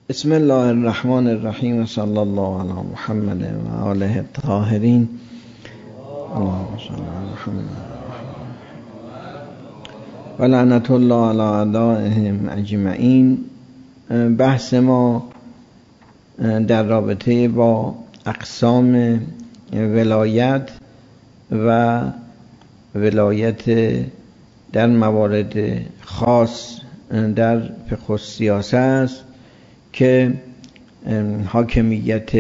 بسم الله الرحمن الرحیم و صلی الله علی محمد و آله الطاهرین. اللهم صل علی محمد و لعنت الله علی اعدائهم اجمعین. بحث ما در رابطه با اقسام ولایت و ولایت در موارد خاص در فقه السیاسه است که حاکمیت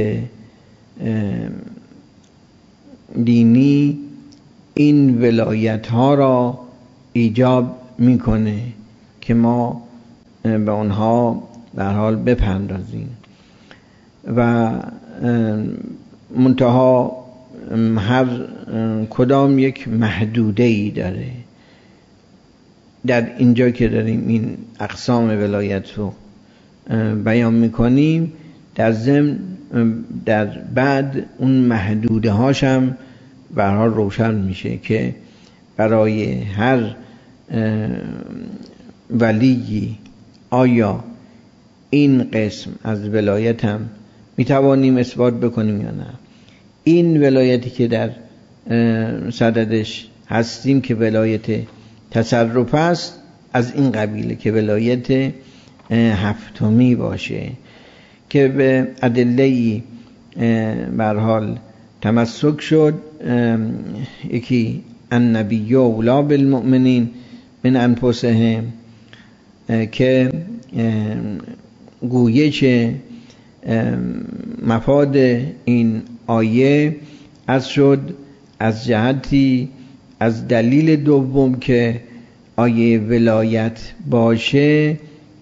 دینی این ولایت ها را ایجاب میکنه که ما به اونها به هر حال بپردازیم و منتها هر کدام یک محدوده ای داره. در اینجا که داریم این اقسام ولایت رو بیان میکنیم، در ضمن در بعد اون محدوده هاش هم به هر حال روشن میشه که برای هر ولی آیا این قسم از ولایت هم میتوانیم اثبات بکنیم یا نه. این ولایتی که در صددش هستیم که ولایت تصرف است، از این قبیله که ولایت هفتمی باشه که به ادله‌ای به هر حال تمسک شد. یکی النبی اولی بالمؤمنین من انفسهم که گویش مفاد این آیه از شد از جهتی از دلیل دوم که آیه ولایت باشه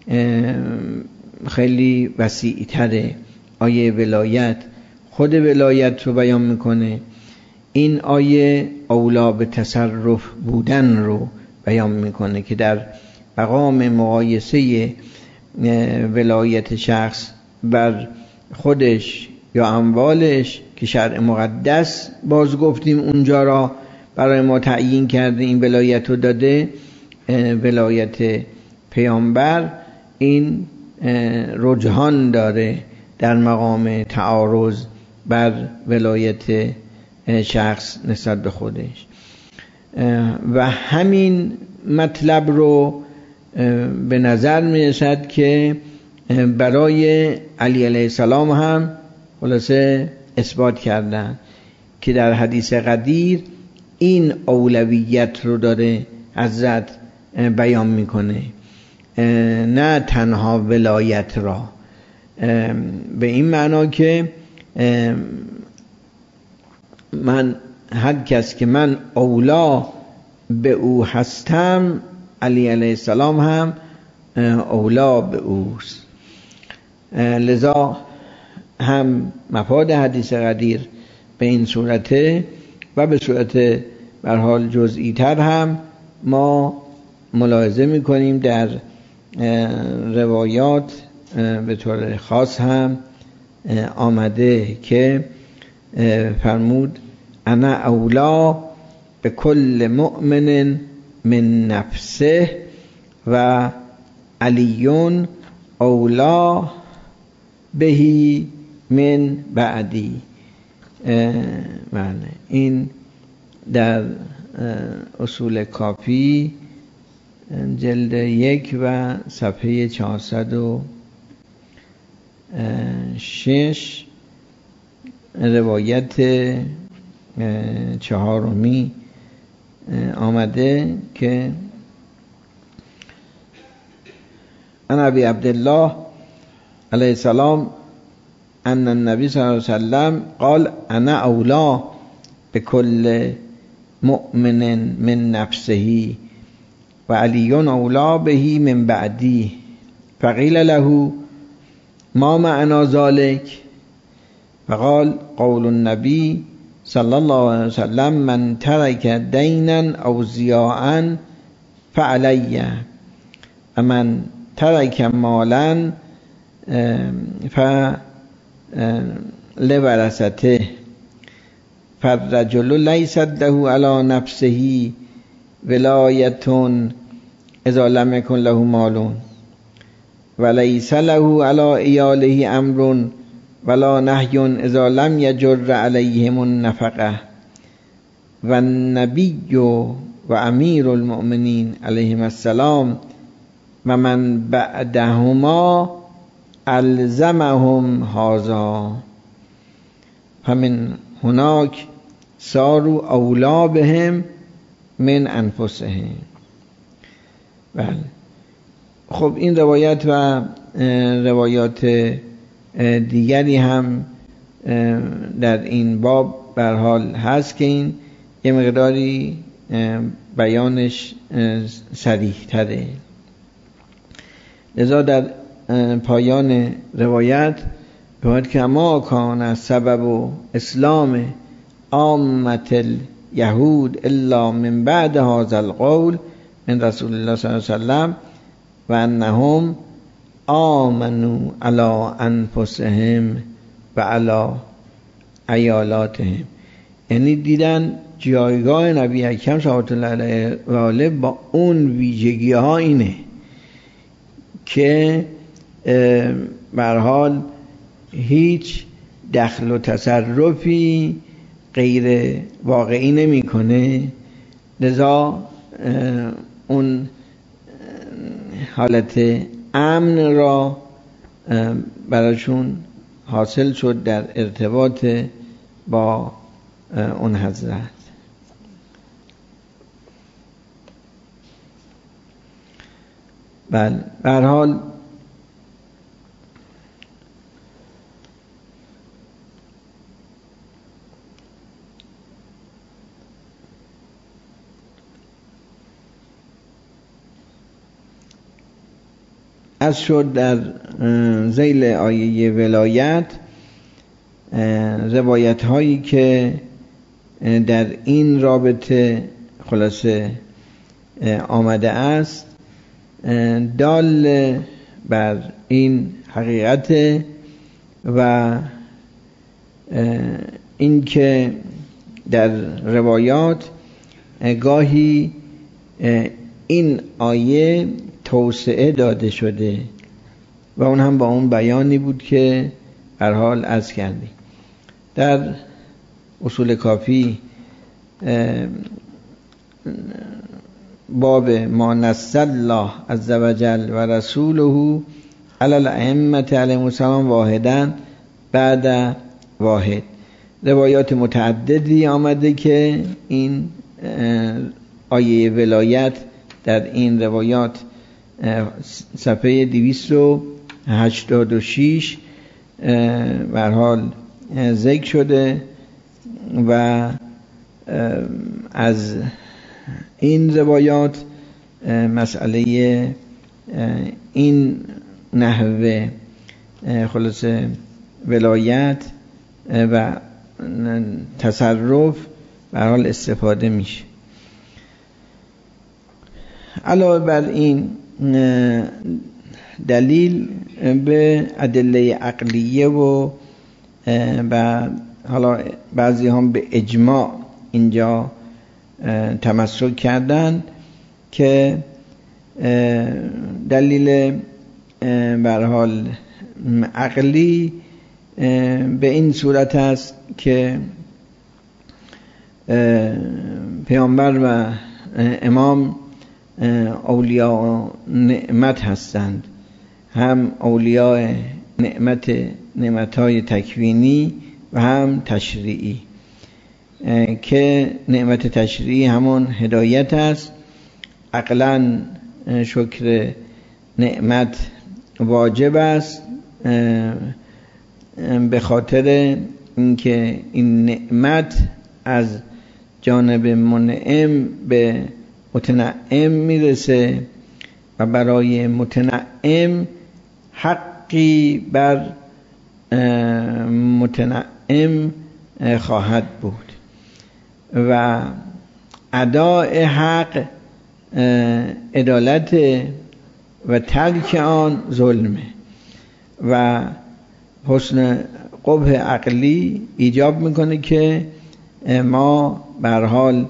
خیلی وسیع تره. آیه ولایت خود ولایت رو بیان میکنه، این آیه اولا به تصرف بودن رو بیان میکنه که در مقام مقایسه ولایت شخص بر خودش یا اموالش که شرع مقدس باز گفتیم اونجا را برای ما تعیین کرده، این ولایت رو داده، ولایت پیامبر این رجحان داره در مقام تعارض بر ولایت شخص نسبت به خودش و همین مطلب رو به نظر میرسد که برای علی علیه السلام هم خلاصه اثبات کردن که در حدیث قدیر این اولویت رو داره حضرت بیان میکنه، نه تنها ولایت را، به این معنا که من هر کس که من اولا به او هستم، علی علیه السلام هم اولا به اوست. لذا هم مفاد حدیث قدیر به این صورته و به صورت به هر حال جزئی تر هم ما ملاحظه میکنیم در روایات به طور خاص هم آمده که فرمود انا اولا به کل مؤمن من نفسه و علیون اولا بهی من بعدی. این در اصول کافی جلد 1 و صفحه 406 روایت 4 آمده که عن ابی عبدالله علیه السلام ان النبی صلی الله علیه وسلم قال انا اولا بكل مؤمن من نفسه و علیون اولا بهی من بعدی. فقیل له ما معنی ذلك فقال قول النبی صلی الله علیه وسلم من ترک دینا او ضیاعا فعلی و من ترک مالا فلورثته فالرجل لیست له علی نفسه ولایتون اذا لم یکن له مالون ولیس له علی ایاله امر ولا نهی اذا لم یجر علیهم النفقه و النبی و امیر المؤمنین علیهم السلام و من بعدهما الزمهم هذا فمن هناک صاروا اولی بهم من انفسهم. بله، خب این روایت و روایات دیگری هم در این باب به هر حال هست که این یه مقداری بیانش صریح تره. لذا در پایان روایت باید که ما کان سبب اسلام عامة الیهود الا من بعد هذا القول من رسول الله صلی الله علیه وسلم و انهم آمنوا علی انفسهم و علی عیالاتهم. یعنی دیدن جایگاه نبی اکرم صلوات الله علیه و آله با اون ویژگی ها اینه که به هر حال هیچ دخل و تصرفی غیر واقعی نمیکنه، لذا اون حالت امن را براشون حاصل شد در ارتباط با اون حضرت. بله، به هر حال از شد در ذیل آیه ولایت روایت هایی که در این رابطه خلاصه آمده است دال بر این حقیقت و این که در روایات گاهی این آیه توسعه داده شده و اون هم با اون بیانی بود که هر حال عرض کردیم. در اصول کافی باب ما نص الله عز وجل و رسوله علی الائمه علیهم السلام واحدا بعد واحد، روایات متعددی آمده که این آیه ولایت در این روایات صفحه 286 به هر حال ذکر شده و از این روایات مسئله این نحوه خلاصه ولایت و تصرف به هر حال استفاده میشه. علاوه بر این دلیل به ادله عقلیه و حالا بعضی هم به اجماع اینجا تمسک کردن که دلیل به هر حال عقلی به این صورت است که پیامبر و امام اولیاء نعمت هستند، هم اولیاء نعمتهای تکوینی و هم تشریعی، که نعمت تشریعی همون هدایت است. عقلاً شکر نعمت واجب است به خاطر اینکه این نعمت از جانب منعم به متنعم میرسه و برای متنعم حقی بر متنعم خواهد بود و اداء حق عدالت و ترک آن ظلمه و حسن قبح عقلی ایجاب میکنه که ما به هر حال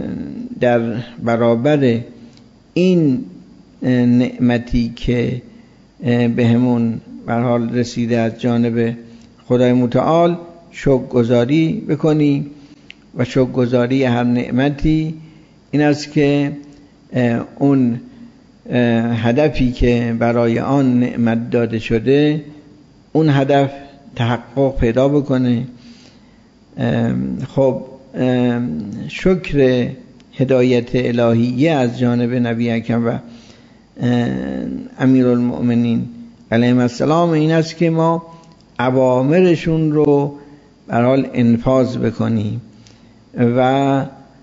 در برابر این نعمتی که بهمون به هر حال رسیده از جانب خدای متعال شکرگزاری بکنیم و شکرگزاری هر نعمتی این است که اون هدفی که برای آن نعمت داده شده اون هدف تحقق پیدا بکنه. خب شکر هدایت الهیه از جانب نبی اکرم و امیرالمؤمنین علیهم السلام این است که ما اوامرشون رو به هر حال انفاذ بکنیم و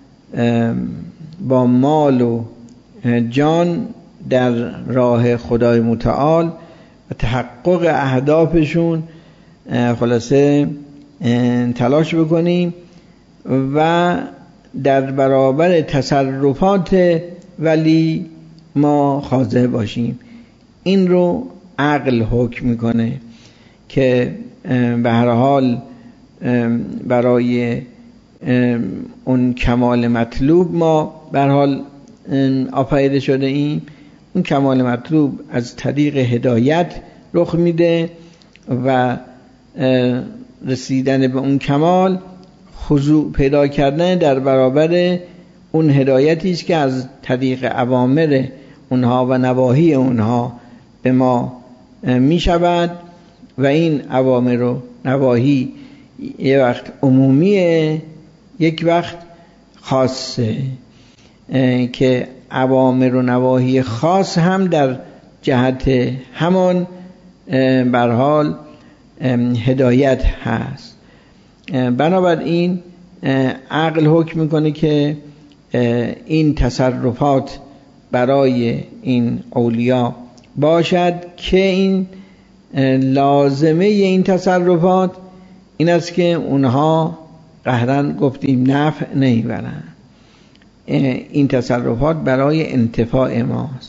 با مال و جان در راه خدای متعال و تحقق اهدافشون خلاصه تلاش بکنیم و در برابر تصرفات ولی ما خاضع باشیم. این رو عقل حکم میکنه که به هر حال برای اون کمال مطلوب ما به هر حال آفریده شده ایم. اون کمال مطلوب از طریق هدایت رخ میده و رسیدن به اون کمال خضوع پیدا کردن در برابر اون هدایتی است که از طریق اوامر اونها و نواهی اونها به ما می شود و این اوامر و نواهی یک وقت عمومیه یک وقت خاصه که اوامر و نواهی خاص هم در جهت همان به هر حال هدایت هست. بنابراین عقل حکم میکنه که این تصرفات برای این اولیا باشد که این لازمه این تصرفات این است که اونها قهرن گفتیم نفع نمیبرن. این تصرفات برای انتفاع ماست.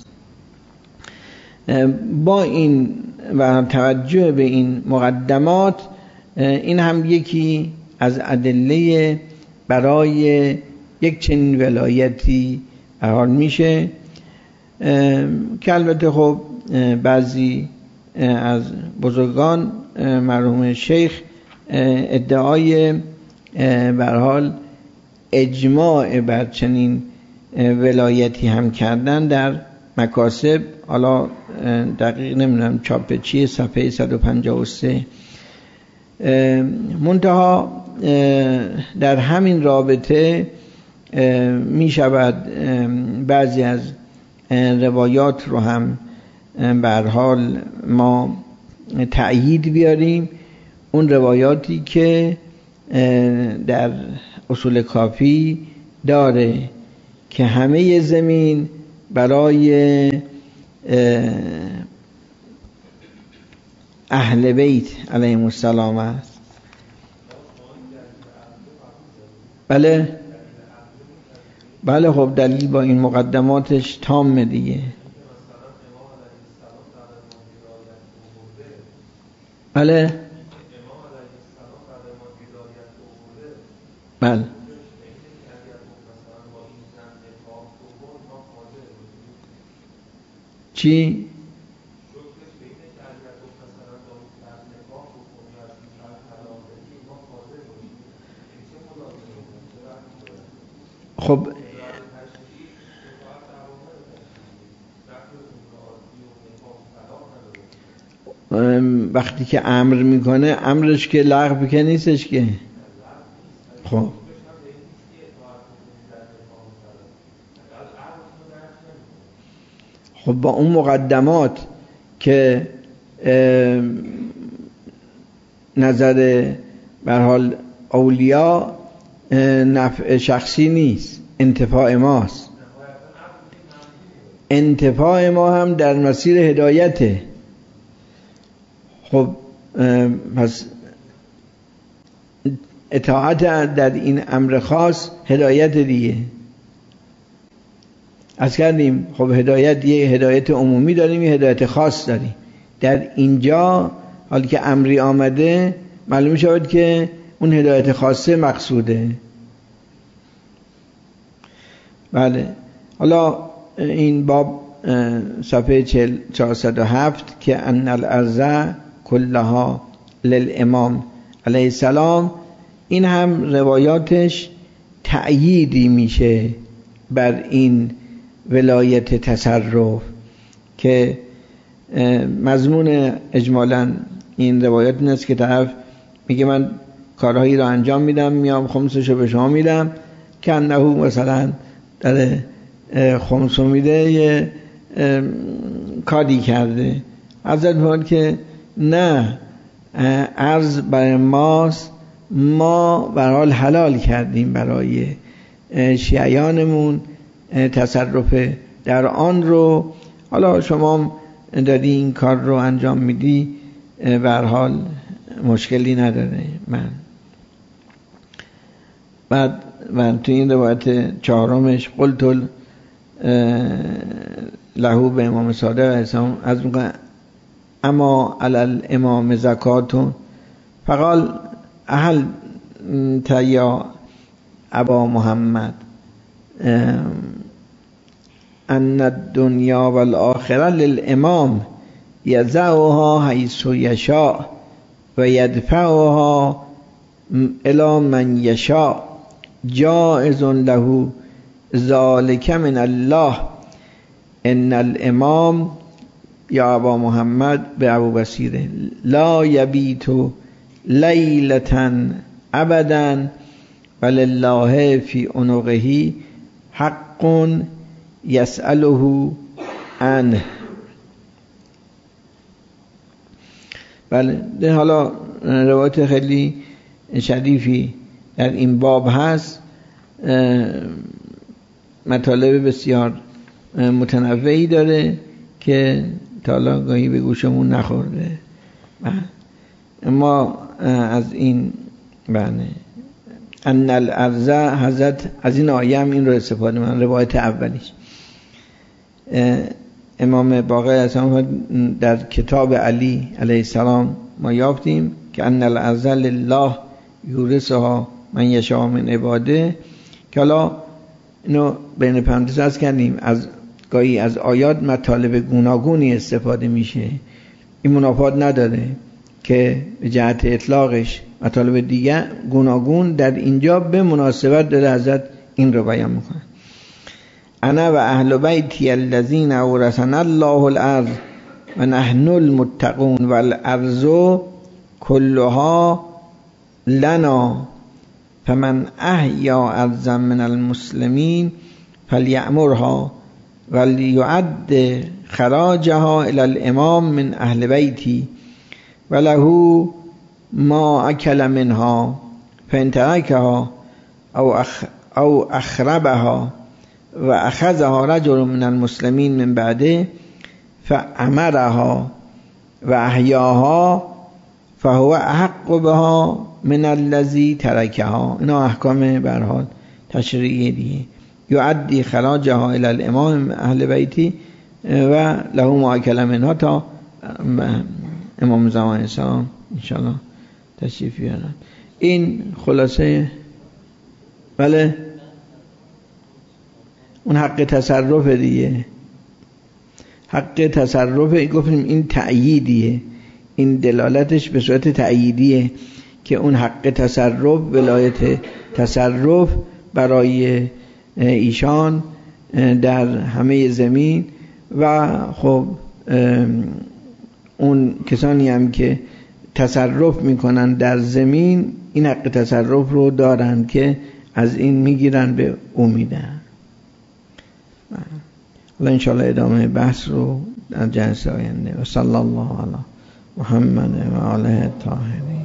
با این و توجه به این مقدمات این هم یکی از ادله برای یک چنین ولایتی حال میشه که البته خب بعضی از بزرگان مرحوم شیخ ادعای به هر حال اجماع بر چنین ولایتی هم کردن در مکاسب. حالا دقیق نمیدونم چاپ چیه، صفحه 153. منتها در همین رابطه می شود بعضی از روایات رو هم به هر حال ما تأیید بیاریم. اون روایاتی که در اصول کافی داره که همه زمین برای اهل بیت علیهم السلام است. بله خب دلیل با این مقدماتش تام دیگه. بله چی؟ خب وقتی که امر میکنه امرش که لغو که نیستش که. خب با اون مقدمات که نظر به هر حال اولیا نفع شخصی نیست، انتفاع ماست. انتفاع ما هم در مسیر هدایته. خب پس اطاعت در این امر خاص هدایت دیگه. از کردیم خب هدایت یه هدایت عمومی داریم، یه هدایت خاص داریم. در اینجا حالی که امری آمده معلوم شود که اون هدایت خاصه مقصوده. بله حالا این باب صفحه 407 که ان الارض کلها للامام علیه السلام، این هم روایاتش تأییدی میشه بر این ولایت تصرف که مضمون اجمالاً این روایت این است که طرف میگه من کارهایی را انجام میدم، میام خمسشو به شما میدم، که انه مثلا در خمسو میده یه کاری کرده. حضرت فرمود که نه، عرض برای ماست، ما به هر حال حلال کردیم برای شیعیانمون تصرف در آن رو، حالا شما داری این کار رو انجام میدی به هر حال مشکلی نداره. بعد تو این روایت چهارمش قلت له به امام صادق علیه السلام از میگه اما علی الامام زکاتون، فقال اهل یا ابا محمد ان الدنیا والآخرة للامام یضعها حیث یشاء و یدفعها الی من یشاء جائز له ذلك من الله ان الامام یا ابا محمد به ابو بصیر لا یبیت لیلة ابدا ولله فی عنقه حق یسأله عنه. بله، حالا روایت خیلی شریفی در این باب هست، مطالب بسیار متنوعی داره که تا حالا گاهی به گوشمون نخورده. اما از این ان الارض، حضرت از این آیه هم این رو استفاده من روایت اولیش امام باقر السلام در کتاب علی علیه السلام ما یافتیم که ان الارض لله یورثها من یشاء من عباده، که حالا اینو بین پرانتز عرض کردیم، از گاهی از آیات مطالب گوناگونی استفاده میشه، این منافات نداره که به جهت اطلاقش مطالب دیگه گوناگون در اینجا به مناسبت داره حضرت این رو بیان میکنه. انا و اهل بیتی الذین اورثنا الله الارض و نحن المتقون والارض کلها لنا فمن احیا ارضا من المسلمین فلیأمرها ولیعد خراجها الى الامام من اهل بیتی وله ما اکل منها فان ترکها او اخربها و اخذها رجل من المسلمین من بعده فامرها و احیاها فهو احق بها من الذی ترکها. اینا احکام به هر حال تشریعی دیگه. یعدی خراجها الی الامام اهل بیتی و له ما اکل منها تا امام زمان اسلام انشاءالله تشریف بیارن. این خلاصه بله اون حق تصرف دیگه، حق تصرف گفتیم این تأییدیه، این دلالتش به صورت تأییدیه که اون حق تصرف، ولایت تصرف برای ایشان در همه زمین و خب اون کسانی هم که تصرف میکنن در زمین این حق تصرف رو دارن که از این میگیرن به امیدن. الله انشاءالله ادامه بحث رو در جلسه آینده. و صلی الله علی محمد و آله الطاهرین.